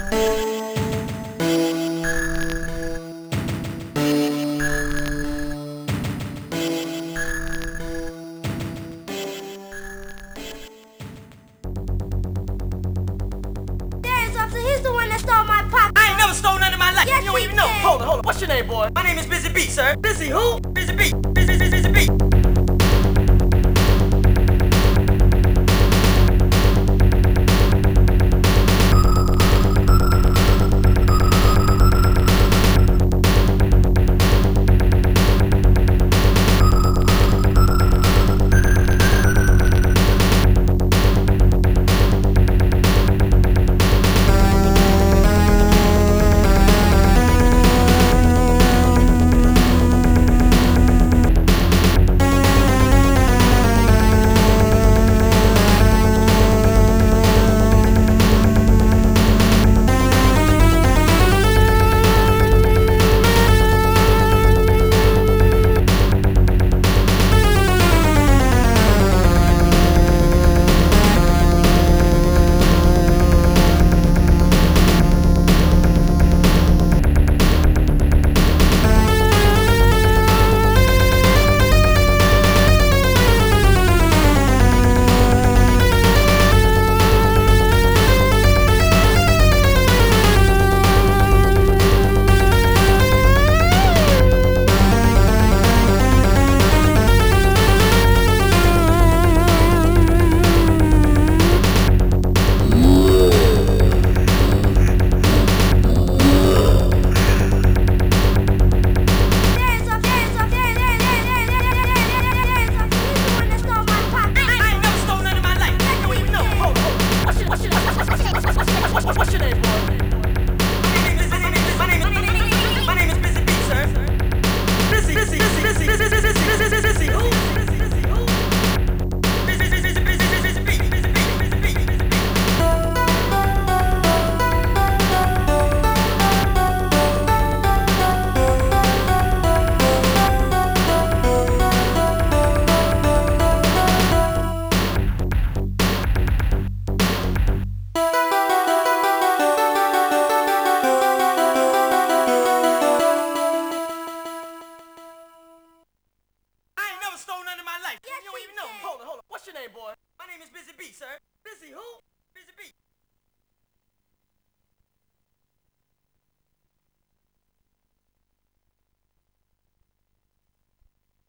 He's the one that stole my pop. I ain't never stole none in my life. Yes, You don't he even know. did. Hold on. What's your name, boy? My name is Busy Beat, sir. Busy who? Busy Beat. Busy Beat. What's your name, boy? My name is Busy Beat, sir. Busy who? Busy Beat. Busy Beat. Stole none in my life. Yes, you don't he even know. did. Hold on. What's your name, boy? My name is Busy Beat, sir. Busy who?